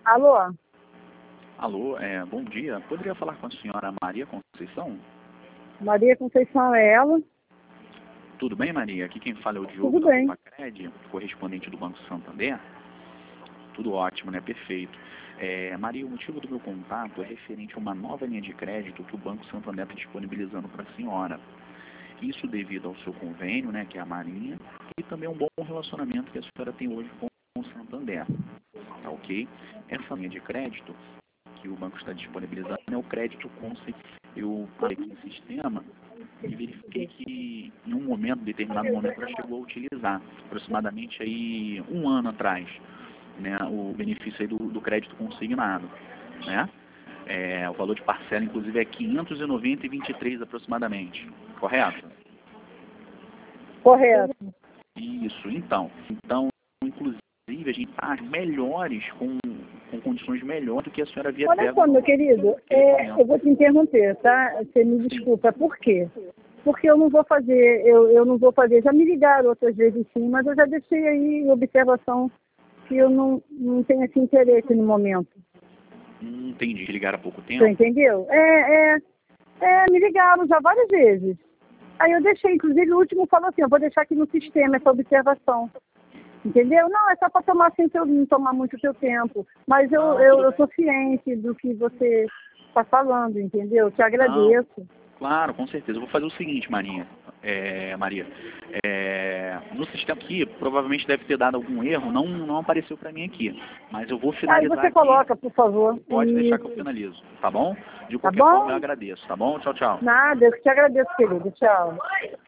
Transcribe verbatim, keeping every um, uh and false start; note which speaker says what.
Speaker 1: Alô?
Speaker 2: Alô, é, bom dia. Poderia falar com a senhora Maria Conceição?
Speaker 1: Maria Conceição é ela?
Speaker 2: Tudo bem, Maria? Aqui quem fala é o Diogo
Speaker 1: Tudo
Speaker 2: da
Speaker 1: bem.
Speaker 2: Copacred, correspondente do Banco Santander. Tudo ótimo, né? Perfeito. É, Maria, o motivo do meu contato é referente a uma nova linha de crédito que o Banco Santander está disponibilizando para a senhora. Isso devido ao seu convênio, né, que é a Marinha, e também um bom relacionamento que a senhora tem hoje com o Santander. Tá ok? Essa linha de crédito que o banco está disponibilizando é o crédito Conce. Eu parei aqui no sistema e verifiquei que em um momento, determinado momento, ela chegou a utilizar, aproximadamente aí um ano atrás, né, o benefício aí do, do crédito consignado, né? É, o valor de parcela, inclusive, é quinhentos e noventa e vinte e três aproximadamente, correto?
Speaker 1: Correto.
Speaker 2: Isso, então. Então, inclusive, a gente está melhores, com, com condições melhores do que a senhora havia
Speaker 1: Olha
Speaker 2: pego
Speaker 1: só,
Speaker 2: no-
Speaker 1: meu querido, é, eu vou te interromper, tá? Você me desculpa. Por quê? Porque eu não vou fazer, eu, eu não vou fazer. Já me ligaram outras vezes sim, mas eu já deixei aí em observação que eu não, não tenho esse interesse no momento.
Speaker 2: Hum, entendi, ligaram há pouco tempo.
Speaker 1: Você entendeu? É, é, é, me ligaram já várias vezes. Aí eu deixei, inclusive o último falou assim, eu vou deixar aqui no sistema essa observação. Entendeu? Não, é só para tomar sem seu, não tomar muito seu tempo. Mas eu,
Speaker 2: Não,
Speaker 1: eu,
Speaker 2: tudo
Speaker 1: eu sou ciente do que você está falando, entendeu? Te agradeço.
Speaker 2: Claro, com certeza. Eu vou fazer o seguinte, Marinha, é, Maria. É, no sistema aqui, provavelmente deve ter dado algum erro, não, não apareceu para mim aqui. Mas eu vou
Speaker 1: Aí
Speaker 2: finalizar
Speaker 1: você
Speaker 2: aqui.
Speaker 1: coloca, por favor.
Speaker 2: Pode deixar que eu
Speaker 1: Isso.
Speaker 2: finalizo, tá bom? De
Speaker 1: Tá
Speaker 2: qualquer forma, eu
Speaker 1: bom?
Speaker 2: agradeço, tá bom? Tchau, tchau.
Speaker 1: Nada, eu que te agradeço, querido. Tchau.